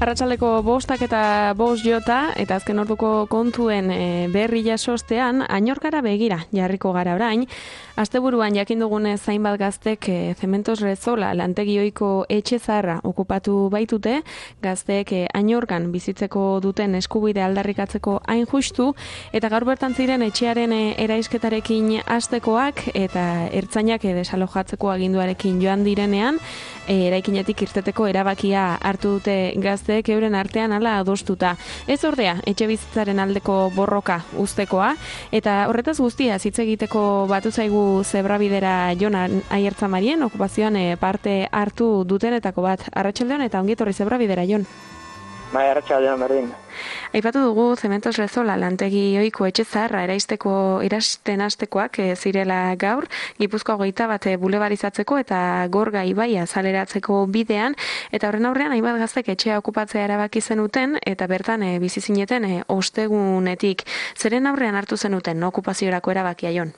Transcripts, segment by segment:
Arratsaldeko 5:05 jota eta azken orduko kontuen berri jasostean Añorgara begira jarriko gara orain. Asteburuan jakin dugunez hainbat gaztek Cementos Rezola lantegi ohiko etxe zaharra okupatu baitute, gazteek Añorgan bizitzeko duten eskubide aldarrikatzeko hain justu eta gaur bertan ziren etxearen eraisketarekin hastekoak eta ertzainak desalojatzeko aginduarekin joan direnean eraikinetik irteteko erabakia hartu dute gazteek euren artean hala adostuta. Ez ordea, etxe bizitzaren aldeko borroka uztekoa, eta horretaz guztia hitz egiteko batu zaigu Zebrabidera Jon Aiertzamarien okupazioan parte hartu dutenetako bat. Arratsaldeon eta ongi etorri Zebrabidera, Jon. Bai, arratsaldeon berdin. Aipatu dugu Cementos Rezola lantegi ohiko etxe zaharra eraisten hastekoak zirela gaur, Gipuzkoa 21 bulebarizatzeko eta Gorga ibaia azaleratzeko bidean, eta horren aurrean hainbat gaztek etxea okupatzea erabaki zenuten eta bertan bizi zineten ostegunetik. Zeren aurrean hartu zenuten okupaziorako erabakia, Jon?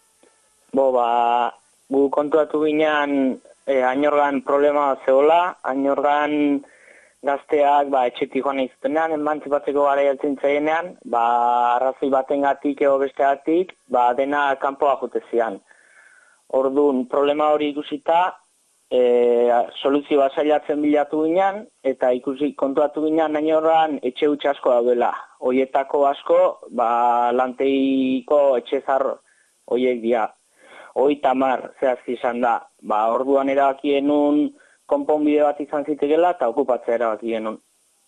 Gu kontuatu ginean Añorgan problema zegoela, Añorgan gazteak etxetik joan izutenean, emantzipatzeko gara jeltzen zaienean, arrazoi batengatik edo bestegatik, dena kanpoa jote zian. Orduan, problema hori ikusita, soluzioa zailatzen bilatu ginean, eta kontuatu ginean Añorgan etxe huts asko daudela. Hoietako asko, lantegiko etxe zahar hoiek dira. 30 zehazki izan da. Orduan erabakien nun konponbide bat izan zitekela eta okupatzea erabakien nun.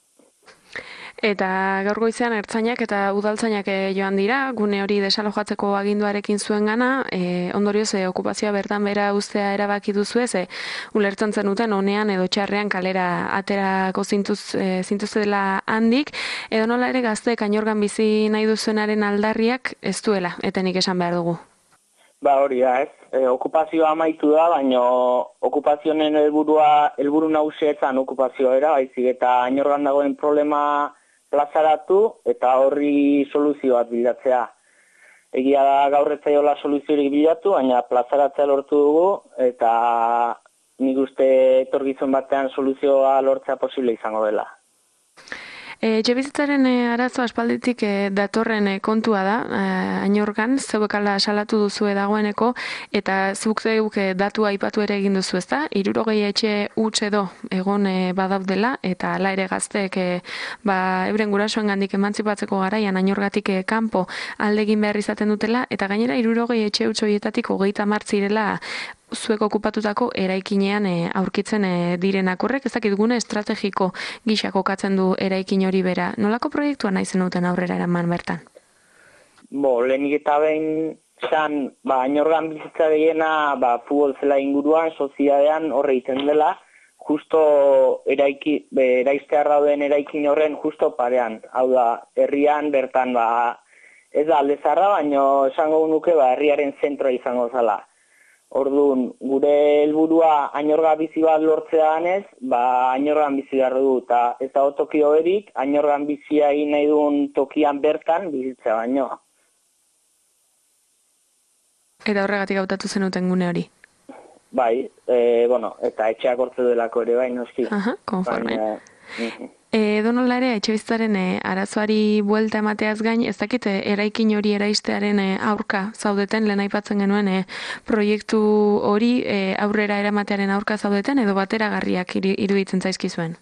Eta gaur goizean ertzainak eta udaltzainak joan dira, gune hori desalojatzeko aginduarekin zuen gana, ondorioz okupazioa bertan bera uztea erabaki duzuez, ulertzen zenuten honean edo txarrean kalera aterako zintuzela handik, edo nola ere gazteek Añorgan bizi nahi duzuenaren aldarriak ez duela, etenik esan behar dugu. Hori da, ez. Okupazioa amaitu da, baina okupazioen helburu nagusiatzen okupazioa era, baizik eta Añorgan dagoen problema plazaratu eta horri soluzio bat bilatzea. Egia da gaur ez zaiola soluziorik bilatu, baina plazaratzea lortu dugu eta nik uste etorkizun batean soluzioa lortzea posible izango dela. Etxebizitzaren arazo aspalditik datorren kontua da, Añorgan, zeuekala salatu duzue dagoeneko, eta zuk zeuk datua aipatu ere egin duzu, ezta? 60 etxe huts edo egon badaudela, eta hala ere gazteek euren gurasoengandik emantzipatzeko garaian Añorgatik kanpo aldegin behar izaten dutela, eta gainera 60 etxe huts horietatik 30 zirela zuek okupatutako eraikinean aurkitzen direnak. Horrek ez dakit gune estrategiko gisa kokatzen du eraikin hori bera. Nolako proiektua nahi zenuten aurrera eraman bertan? Lehenik eta behin zan, Añorgan bizitza gehiena futbol zela inguruan, soziadean horre egiten dela, justo eraiztear dauden eraikin horren justo parean. Hau da, herrian bertan ez da alde zarra, baina esango nuke herriaren zentroa izango zala. Orduan, gure helburua Añorga bizi bat lortzea ganez, Añorgan bizi behar du, eta ez dago toki hoberik, Añorgan bizia egin nahi duen tokian bertan bizitzea baino. Eta horregatik hautatu zenuten gune hori? Bai, eta etxeak hortze delako ere, noski. Konforme. Donola ere, etxebizitzaren arazoari buelta emateaz gain, ez dakit eraikin hori eraistearen aurka zaudeten, lehen aipatzen genuen proiektu hori aurrera eramatearen aurka zaudeten, edo bateragarriak iruditzen zaizkizuen?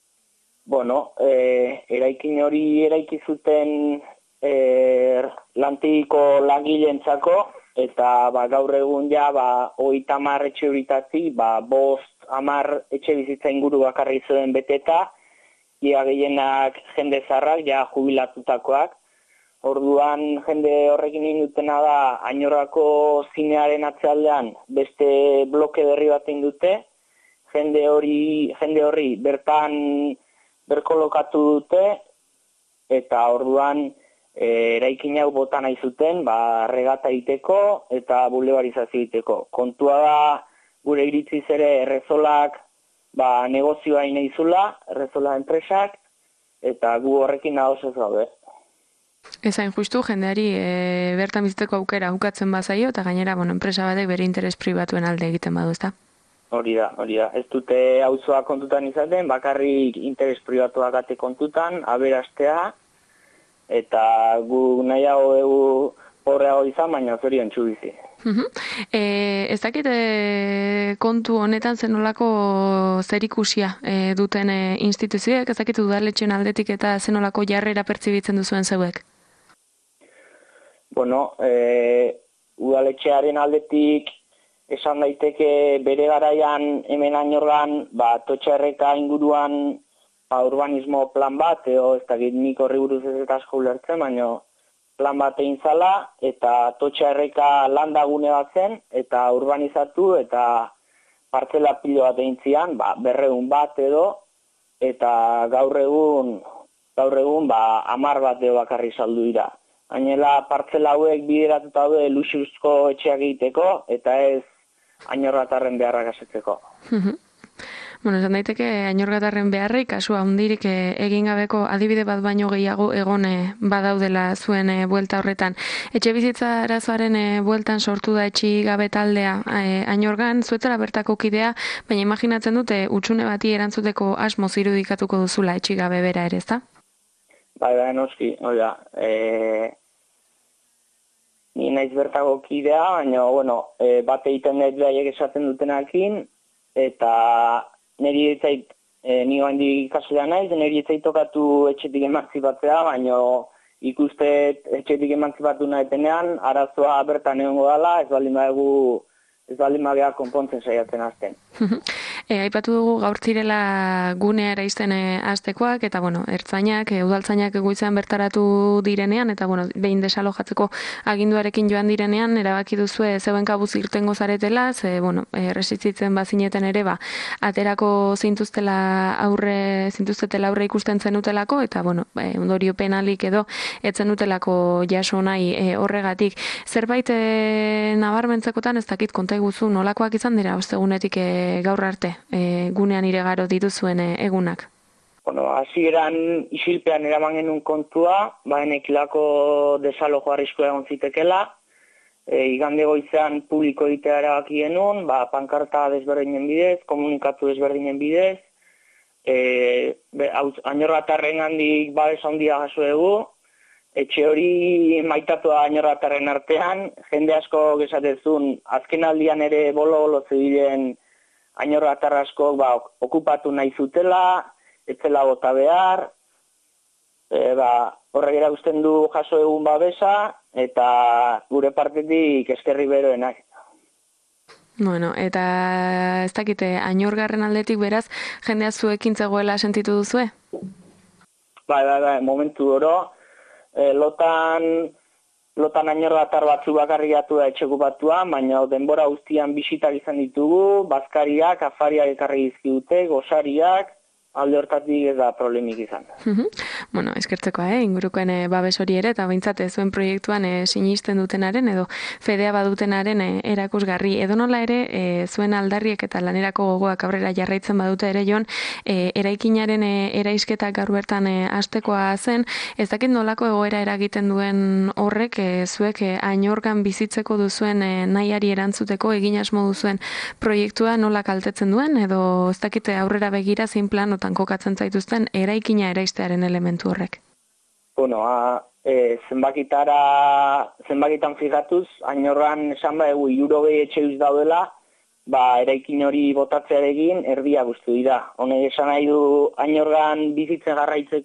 Eraikin hori eraiki zuten lantegiko langileentzako, eta gaur egun 30 etxe horitatik, 5-10 etxe bizitza inguru bakarri zuen beteta, gehienak jende zarrak, jubilatutakoak. Orduan jende horrekin indutena da Añorgako zinearen atzealdean beste bloke berri bat indute. Jende horri bertan berkolokatu dute eta orduan eraikin hau bota nahi zuten, regata egiteko eta bulebarizazio egiteko. Kontua da gure iritziz ere Rezolak negozioa inaizula, Rezola enpresak, eta gu horrekin nagoz ez gaude. Ezain justu, jendeari bertan bizitzeko aukera ukatzen bazaio, eta gainera, enpresa batek bere interes pribatuen alde egiten badu, ezta? Hori da. Ez dute auzoa kontutan izaten, bakarrik interes pribatuak ate kontutan, aberastea, eta gu nahiago dugu horreago izan, baina zorion txubizi. Ez dakit kontu honetan zenolako zerikusia duten instituzioek, ez dakit udaletxen aldetik eta zenolako jarrera pertsibitzen duzuen zeuek? Bueno, udaletxearen aldetik esan daiteke bere garaian hemen Añorgan, Totxerreka inguruan urbanismo plan bat, edo ez dakit nik horri buruz ez eta asko ulertzen, baina plan bat egin zala, eta Totxerreka landagune bat zen, eta urbanizatu, eta partzela pilo bat egin zian, 200 bat edo, eta gaur egun 10 bat edo bakarri saldu dira. Gainera partzela hauek bideratuta daude luxuzko etxeak egiteko, eta ez Añorgatarren beharrak asetzeko. Bueno, esan daiteke Añorgatarren beharrei kasu handirik egin gabeko adibide bat baino gehiago egon badaudela zuen buelta horretan. Etxebizitza arazoaren bueltan sortu da etxi gabe taldea Añorgan, zuetzela bertako kidea, baina imaginatzen dute hutsune bati erantzuteko asmoz irudikatuko duzula etxi gabe bera ere, ezta? Bai, noski, oida. Ni naiz bertako kidea, baina, bat egiten dut behaiek esaten dutenakin, eta niri etzait, nio handi ikaslea naiz, niri etzait tokatu etxetik emantzipatzea, baina ikuste etxetik emantzipatu nahetenean, arazoa bertan egongo dela, ez baldin bagea konpontzen saiatzen hasten. Aipatu dugu gaur zirela gunea eraisten hastekoak, eta ertzainak, udaltzainak goizean bertaratu direnean, eta behin desalojatzeko aginduarekin joan direnean, erabaki duzue zeuen kabuz irtengo zaretela, ze resistitzen bazineten ere, aterako zintuztetela aurre ikusten zenutelako, eta ondorio penalik edo etzen utelako jaso nahi horregatik. Zerbait nabarmentzekotan ez dakit konta iguzu nolakoak izan dira ostegunetik gaur arte gunean iregaro dituzuen egunak? Hasieran isilpean eraman genuen kontua, enekilako desalojo arriskua egon zitekela, igande goizean publiko egitea erabaki genuen, pankarta desberdinen bidez, komunikatu desberdinen bidez, Añorgatarren handik babes handia jaso dugu, etxe hori maitatua Añorgatarren artean, jende asko gesatezun, azken aldian ere bolo zebilen Añorgatar asko okupatu nahi zutela, etzela bota behar, horrek erakusten du jaso egun babesa, eta gure partetik eskerri beroenak. Eta ez dakite, Añorgarren aldetik beraz, jendea zuekin zegoela sentitu duzue? Bai, momentu oro, lotan Añorgatar batzu bakarriatu da etxekupatua, baina denbora guztian bisitak izan ditugu, bazkariak, afariak ekarri dizkidute, gosariak, alde hortatik ez da problemik izan. Eskertzekoa, ingurukoen babes hori ere, eta behintzat zuen proiektuan sinisten dutenaren edo fedea badutenaren erakusgarri. Edo nola ere, zuen aldarriek eta lanerako gogoak aurrera jarraitzen badute ere jon, eraikinaren eraisketak gaur bertan hastekoa zen, ez dakit nolako egoera eragiten duen horrek, zuek Añorgan bizitzeko duzuen nahiari erantzuteko egin asmo duzuen proiektua nola kaltetzen duen, edo ez dakit aurrera begira zein plan kokatzen zaituzten eraikina eraistearen elementu horrek? Zenbakitan figatuz, Añorgan esan egu 60 etxe daudela, eraikin hori botatzearekin erdia guztu dira. Honek esan nahi du Añorgan bizitzen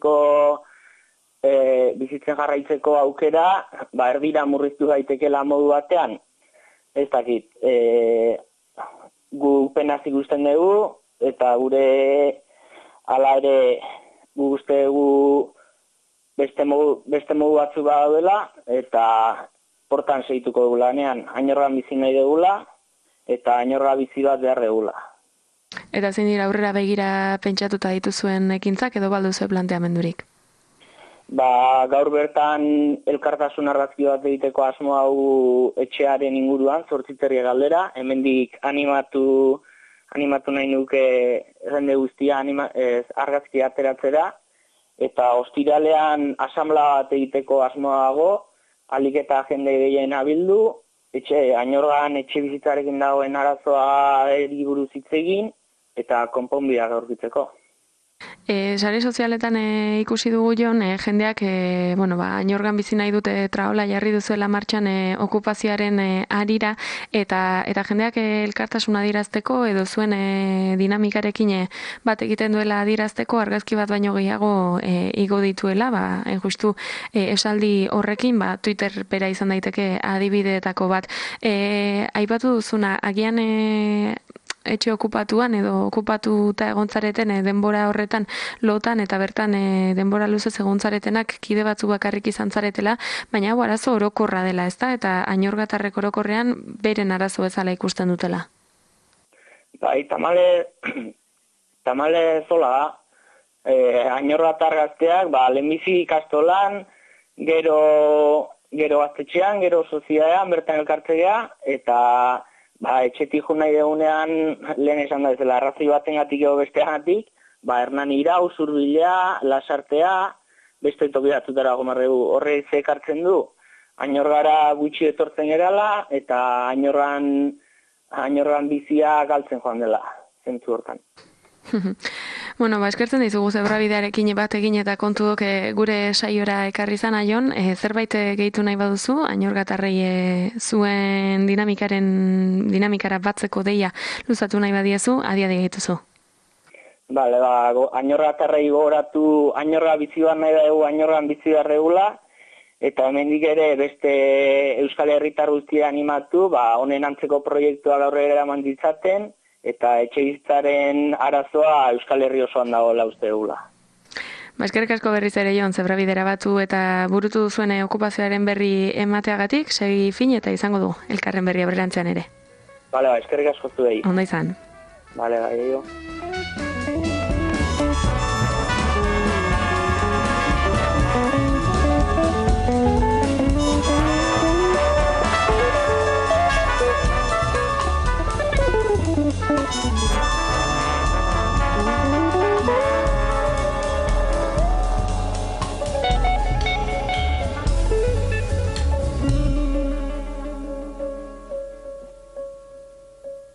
jarraitzeko aukera, erdira murriztu daitekela modu batean. Ez dakit, gu penaz ikusten dugu, eta gure hala ere uste dugu beste modu batzu badaudela, eta portan segituko dugu lanean. Añorgan bizi nahi dugula, eta Añorga bizi bat behar dugula. Eta zein dira aurrera begira pentsatuta dituzuen ekintzak edo balduzue planteamendurik? Gaur bertan elkartasun argazki bat egiteko asmo hau etxearen inguruan, Zortziterri galdera, hemendik animatu nahi nuke jende guztia argazki ateratzera, eta ostiralean asamblea bat egiteko asmoa dago, ahalik eta jende gehien abildu, Añorgan etxe bizitzarekin dagoen arazoa buruz hitz egin eta konponbideak aurkitzeko. Sare sozialetan ikusi dugu Jon, jendeak Añorgan bizi nahi dute traola jarri duzuela martxan okupazioaren arira eta jendeak elkartasuna adierazteko edo zuen dinamikarekin bat egiten duela adierazteko argazki bat baino gehiago igo dituela, justu esaldi horrekin, Twitter bera izan daiteke adibideetako bat. Aipatu duzuna, agian etxe okupatuan edo okupatuta egontzareten denbora horretan lotan eta bertan denbora luzez egontzaretenak kide batzu bakarrik izan zaretela, baina hau arazo orokorra dela, ezta? Eta Añorgatarrek orokorrean beren arazo bezala ikusten dutela. Bai, tamale zola da. Añorgatar gazteak, lehenbizi ikastolan, gero gaztetxean, gero sozialean, bertan elkartzea, eta etxetik jo nahi degunean, lehen esan da ezela, arrazoi batengatik edo besteagatik, Hernan Irau, Zurbilea, Lasartea, beste toki batzutara gomarregu horre zekartzen du. Añorgara gutxi etortzen gerala, eta Añorgan bizia galtzen joan dela, zentzu hortan. Eskertzen dizugu zebrabidearekin bat egin eta kontudok gure saiora ekarri izan Jon, zerbait gehitu nahi baduzu, Añorgatarrei zuen dinamikara batzeko deia luzatu nahi badiezu, adiade gehituzu. Bale, Añorgatarrei gogoratu, Añorga bizi bat nahi dugu, Añorgan bizi barregula, eta hemendik ere beste Euskal Herritar guztia animatu, honen antzeko proiektua gaur eraman ditzaten, eta etxebizitzaren arazoa Euskal Herri osoan dagoela uste dugula. Eskerrik asko berriz ere Jon, zebrabidera batu eta burutu duzuen okupazioaren berri emateagatik, segi fin eta izango du elkarren berri aurrerantzean ere. Bale, eskerrik asko zuei. Ondo izan. Bale, jo.